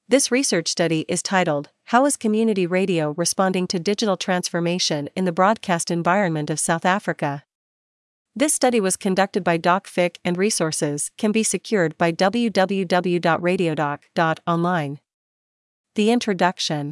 This research study is titled, "How is Community Radio Responding to Digital Transformation in the Broadcast Environment of South Africa?" This study was conducted by DocFIC and resources can be secured by www.radiodoc.online. The introduction.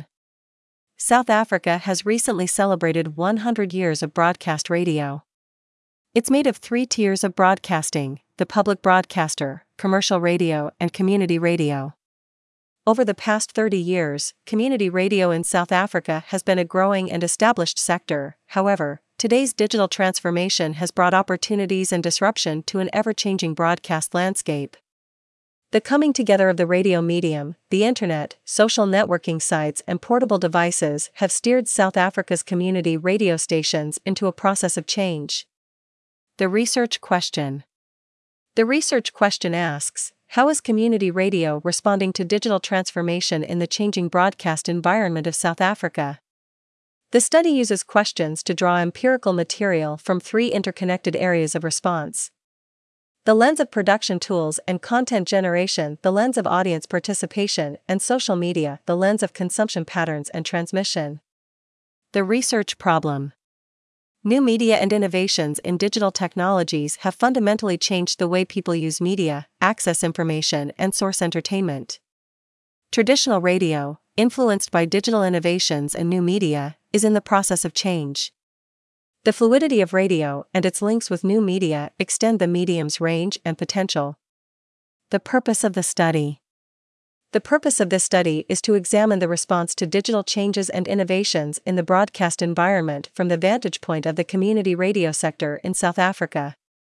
South Africa has recently celebrated 100 years of broadcast radio. It's made of 3 tiers of broadcasting: the public broadcaster, commercial radio, and community radio. Over the past 30 years, community radio in South Africa has been a growing and established sector. However, today's digital transformation has brought opportunities and disruption to an ever-changing broadcast landscape. The coming together of the radio medium, the internet, social networking sites, and portable devices have steered South Africa's community radio stations into a process of change. The research question. The research question asks, how is community radio responding to digital transformation in the changing broadcast environment of South Africa? The study uses questions to draw empirical material from 3 interconnected areas of response: the lens of production tools and content generation, the lens of audience participation and social media, the lens of consumption patterns and transmission. The research problem. New media and innovations in digital technologies have fundamentally changed the way people use media, access information, and source entertainment. Traditional radio, influenced by digital innovations and new media, is in the process of change. The fluidity of radio and its links with new media extend the medium's range and potential. The purpose of the study. The purpose of this study is to examine the response to digital changes and innovations in the broadcast environment from the vantage point of the community radio sector in South Africa.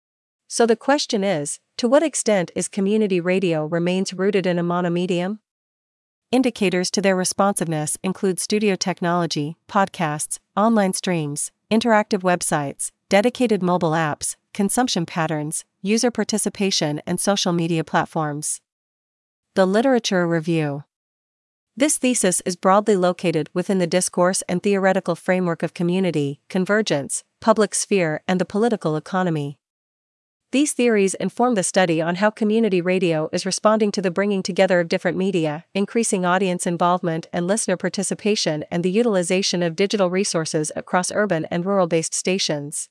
So the question is, to what extent is community radio remains rooted in a monomedium? Indicators to their responsiveness include studio technology, podcasts, online streams, interactive websites, dedicated mobile apps, consumption patterns, user participation, and social media platforms. The literature review. This thesis is broadly located within the discourse and theoretical framework of community, convergence, public sphere, and the political economy. These theories inform the study on how community radio is responding to the bringing together of different media, increasing audience involvement and listener participation, and the utilization of digital resources across urban and rural-based stations.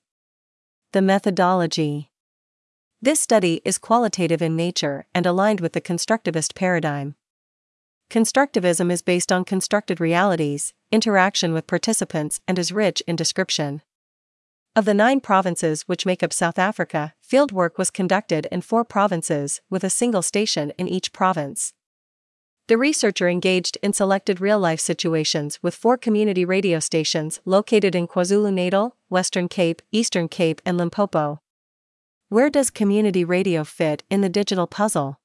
The methodology. This study is qualitative in nature and aligned with the constructivist paradigm. Constructivism is based on constructed realities, interaction with participants, and is rich in description. Of the 9 provinces which make up South Africa, fieldwork was conducted in 4 provinces, with a single station in each province. The researcher engaged in selected real-life situations with 4 community radio stations located in KwaZulu-Natal, Western Cape, Eastern Cape, and Limpopo. Where does community radio fit in the digital puzzle?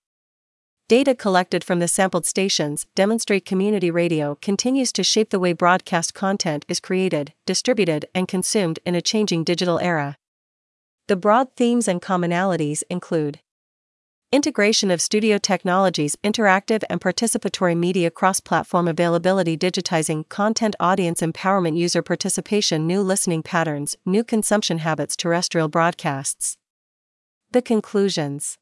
Data collected from the sampled stations demonstrate community radio continues to shape the way broadcast content is created, distributed, and consumed in a changing digital era. The broad themes and commonalities include integration of studio technologies, interactive and participatory media, cross-platform availability, digitizing content, audience empowerment, user participation, new listening patterns, new consumption habits, terrestrial broadcasts. The conclusions.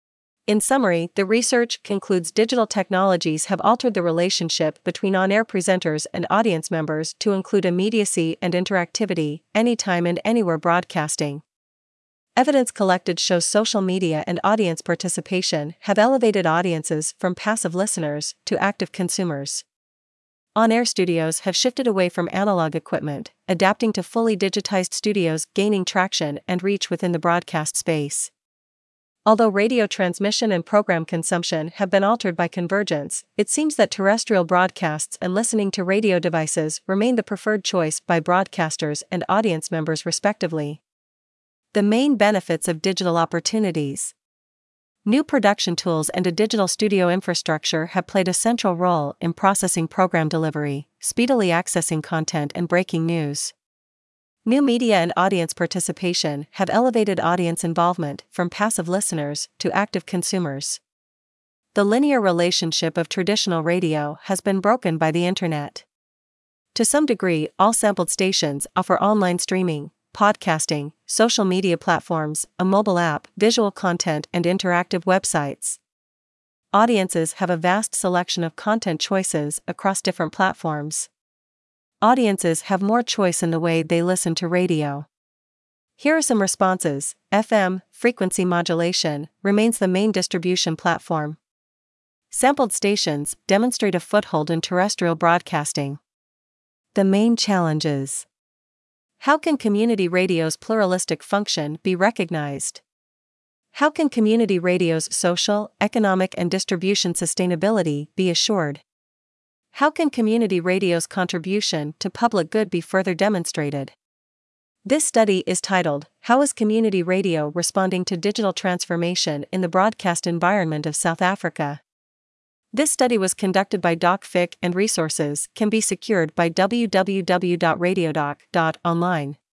In summary, the research concludes digital technologies have altered the relationship between on-air presenters and audience members to include immediacy and interactivity, anytime and anywhere broadcasting. Evidence collected shows social media and audience participation have elevated audiences from passive listeners to active consumers. On-air studios have shifted away from analog equipment, adapting to fully digitized studios, gaining traction and reach within the broadcast space. Although radio transmission and program consumption have been altered by convergence, it seems that terrestrial broadcasts and listening to radio devices remain the preferred choice by broadcasters and audience members respectively. The main benefits of digital opportunities. New production tools and a digital studio infrastructure have played a central role in processing program delivery, speedily accessing content, and breaking news. New media and audience participation have elevated audience involvement from passive listeners to active consumers. The linear relationship of traditional radio has been broken by the internet. To some degree, all sampled stations offer online streaming, podcasting, social media platforms, a mobile app, visual content, and interactive websites. Audiences have a vast selection of content choices across different platforms. Audiences have more choice in the way they listen to radio. Here are some responses. FM, frequency modulation, remains the main distribution platform. Sampled stations demonstrate a foothold in terrestrial broadcasting. The main challenges. How can community radio's pluralistic function be recognized? How can community radio's social, economic, and distribution sustainability be assured? How can community radio's contribution to public good be further demonstrated? This study is titled, How is Community Radio Responding to Digital Transformation in the Broadcast Environment of South Africa? This study was conducted by DocFIC and resources can be secured by www.radiodoc.online.